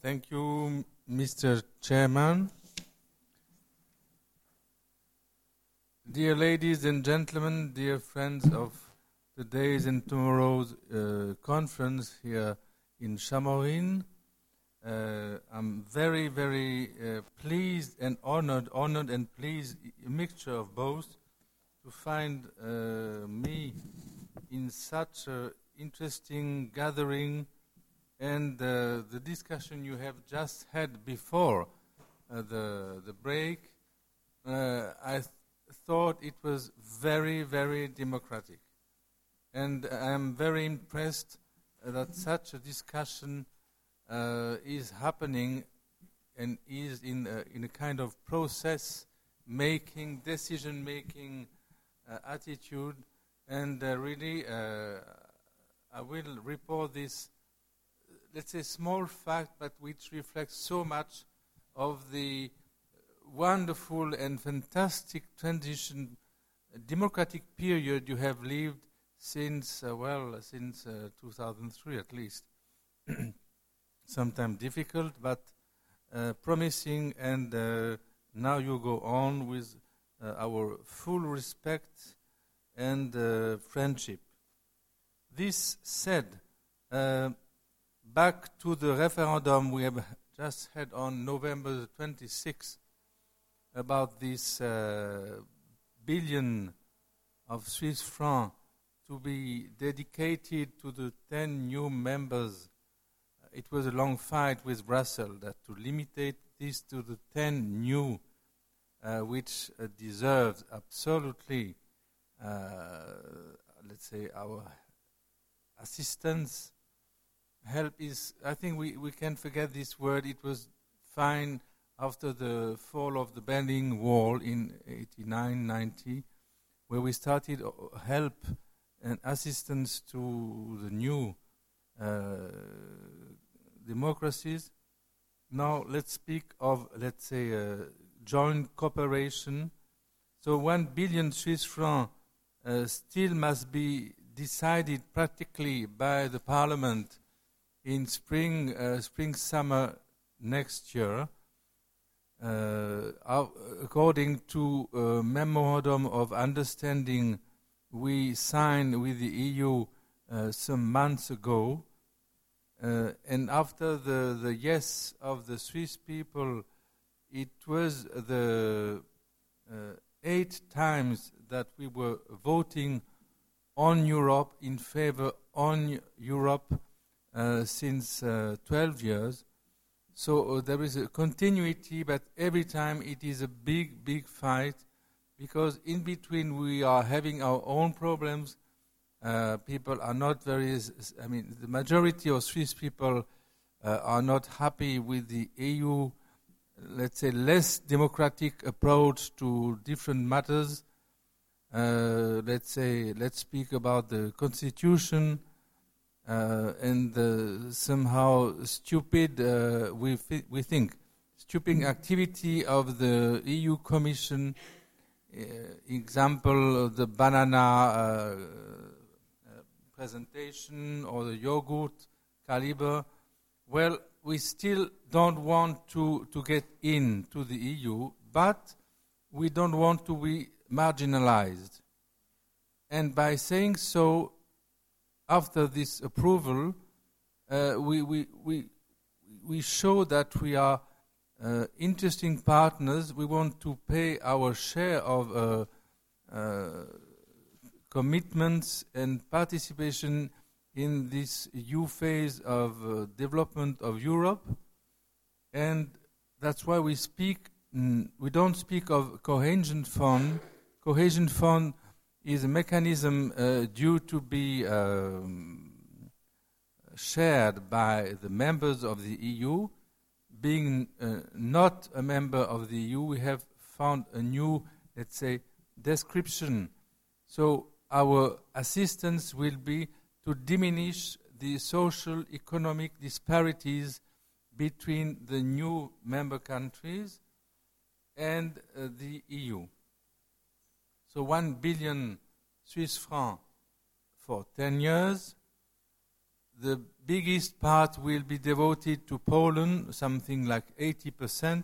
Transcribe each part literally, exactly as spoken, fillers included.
Thank you, Mister Chairman. Dear ladies and gentlemen, dear friends of today's and tomorrow's uh, conference here in Chamorin, uh, I'm very, very uh, pleased and honored, honored and pleased, a mixture of both, to find uh, me in such an interesting gathering, and uh, the discussion you have just had before uh, the the break, uh, I th- thought it was very, very democratic. And I am very impressed uh, that such a discussion uh, is happening and is in a, in a kind of process-making, decision-making uh, attitude. And uh, really, uh, I will report this, let's say, small fact, but which reflects so much of the wonderful and fantastic transition, uh, democratic period you have lived since, uh, well, since uh, two thousand three at least. Sometimes difficult, but uh, promising, and uh, now you go on with uh, our full respect and uh, friendship. This said, uh, back to the referendum we have just had on November twenty-sixth about this uh, billion of Swiss francs to be dedicated to the ten new members. It was a long fight with Brussels that to limit this to the ten new, uh, which uh, deserves absolutely, uh, let's say, our assistance. Help is, I think we, we can forget this word. It was fine after the fall of the Berlin Wall in eighty-nine ninety, where we started help and assistance to the new uh, democracies. Now let's speak of, let's say, uh, joint cooperation. So one billion Swiss francs uh, still must be decided practically by the Parliament in spring, uh, spring, summer next year. Uh, according to a memorandum of understanding we signed with the E U uh, some months ago, uh, and after the, the yes of the Swiss people, it was the uh, eight times that we were voting on Europe, in favor on Europe, uh, since uh, twelve years. So uh, there is a continuity, but every time it is a big, big fight, because in between we are having our own problems. Uh, people are not very, I mean, the majority of Swiss people uh, are not happy with the E U, let's say, less democratic approach to different matters. Uh, let's say, let's speak about the constitution, Uh, and uh, somehow stupid, uh, we, fi- we think, stupid activity of the E U Commission, uh, example, the banana uh, uh, presentation or the yogurt caliber. Well, we still don't want to, to get into the E U, but we don't want to be marginalized. And by saying so, after this approval, uh, we, we, we, we show that we are uh, interesting partners. We want to pay our share of uh, uh, commitments and participation in this new phase of uh, development of Europe. And that's why we speak, mm, we don't speak of cohesion fund. Cohesion fund is a mechanism uh, due to be um, shared by the members of the E U. Being uh, not a member of the E U, we have found a new, let's say, description. So our assistance will be to diminish the social economic disparities between the new member countries and uh, the E U. So one billion Swiss francs for ten years. the biggest part will be devoted to Poland, something like eighty percent,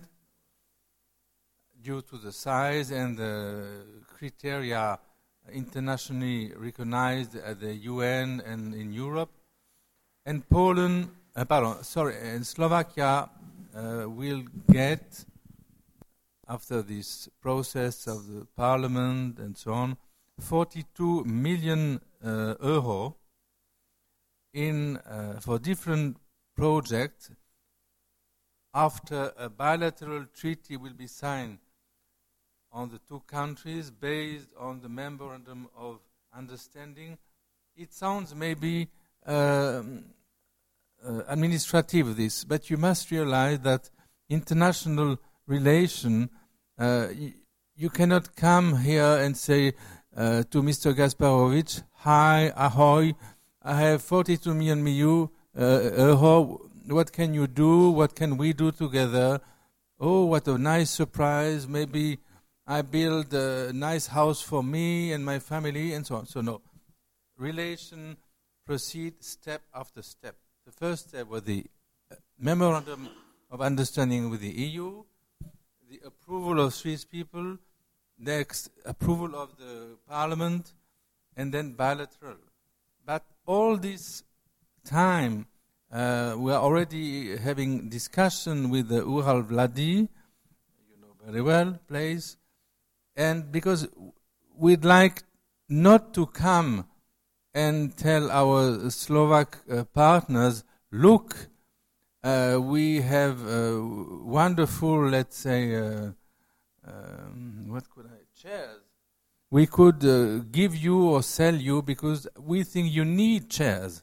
due to the size and the criteria internationally recognized at the U N and in Europe. And Poland, uh, pardon, sorry, and Slovakia uh, will get, after this process of the parliament and so on, forty-two million uh, euro in uh, for different projects after a bilateral treaty will be signed on the two countries based on the memorandum of understanding. It sounds maybe um, uh, administrative, this, but you must realize that international relation, uh, y- you cannot come here and say uh, to Mister Gasparovich, hi, ahoy, I have forty-two million uh, euro, what can you do, what can we do together? Oh, what a nice surprise, maybe I build a nice house for me and my family, and so on. So no, relation proceed step after step. The first step was the uh, memorandum of understanding with the E U, the approval of Swiss people, next approval of the parliament, and then bilateral. But all this time, uh, we are already having discussion with the Ural Vladi, you know very well, place. And because we'd like not to come and tell our Slovak uh, partners, look, uh, we have uh, wonderful, let's say, uh, um, what could I, chairs. We could uh, give you or sell you because we think you need chairs.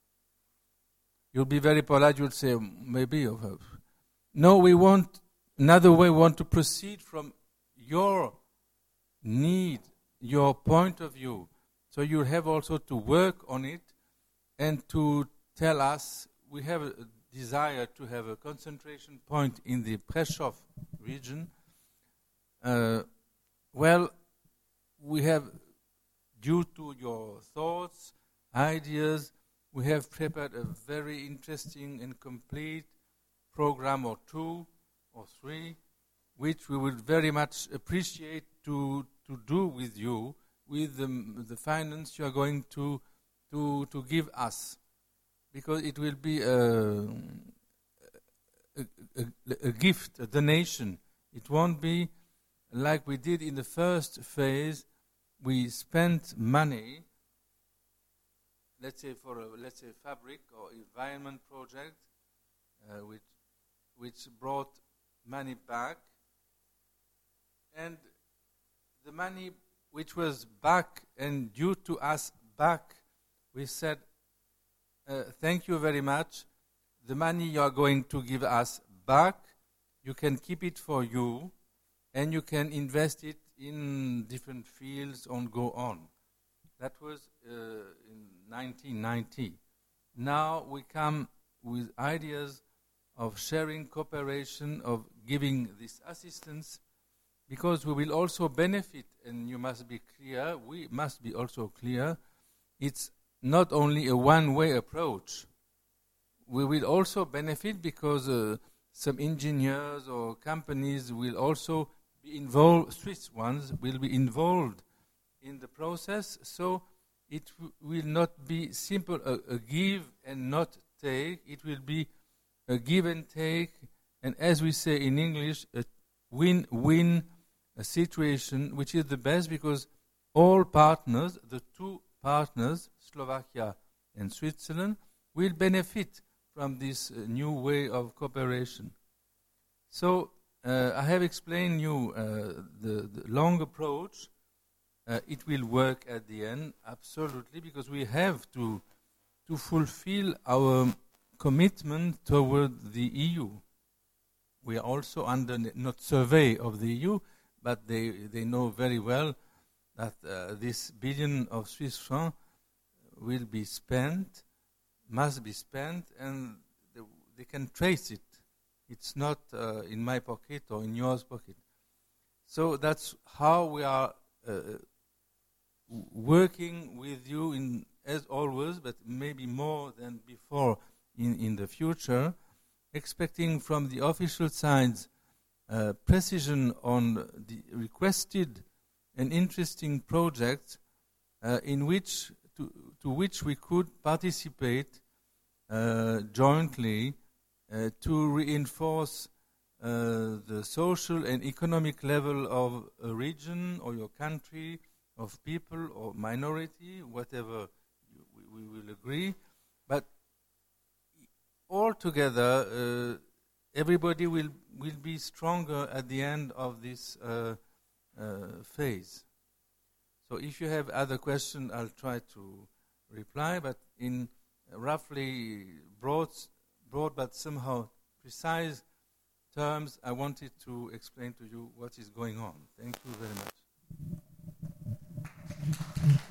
You'll be very polite, you'll say, maybe. No, we want, another way, we want to proceed from your need, your point of view. So you have also to work on it and to tell us, we have a desire to have a concentration point in the Prešov region. Uh, well, we have, due to your thoughts, ideas, we have prepared a very interesting and complete program or two or three, which we would very much appreciate to to do with you, with the, the finance you are going to to to give us, because it will be a, a, a, a gift, a donation. It won't be like we did in the first phase. We spent money, let's say for a, let's say fabric or environment project, uh, which which brought money back, and the money which was back and due to us back, we said, uh, thank you very much. The money you are going to give us back, you can keep it for you, and you can invest it in different fields and go on. That was uh, in nineteen ninety. Now we come with ideas of sharing cooperation, of giving this assistance, because we will also benefit, and you must be clear, we must be also clear, it's not only a one-way approach. We will also benefit because uh, some engineers or companies will also be involved, Swiss ones will be involved in the process, so it w- will not be simple, a, a give and not take, it will be a give and take, and as we say in English, a win-win a situation, which is the best because all partners, the two partners, Slovakia and Switzerland, will benefit from this uh, new way of cooperation. So uh, I have explained you uh, the, the long approach. Uh, it will work at the end, absolutely, because we have to to fulfill our commitment toward the E U. We are also under not survey of the E U, but they, they know very well that uh, this billion of Swiss francs will be spent, must be spent, and they, they can trace it. It's not uh, in my pocket or in yours pocket. So that's how we are uh, working with you in as always, but maybe more than before in, in the future, expecting from the official sides uh, precision on the requested and interesting projects uh, in which to, to which we could participate uh, jointly uh, to reinforce uh, the social and economic level of a region or your country, of people or minority, whatever you, we, we will agree. But altogether, uh, everybody will, will be stronger at the end of this uh, uh, phase. So if you have other questions, I'll try to reply, but in roughly broad, broad but somehow precise terms, I wanted to explain to you what is going on. Thank you very much.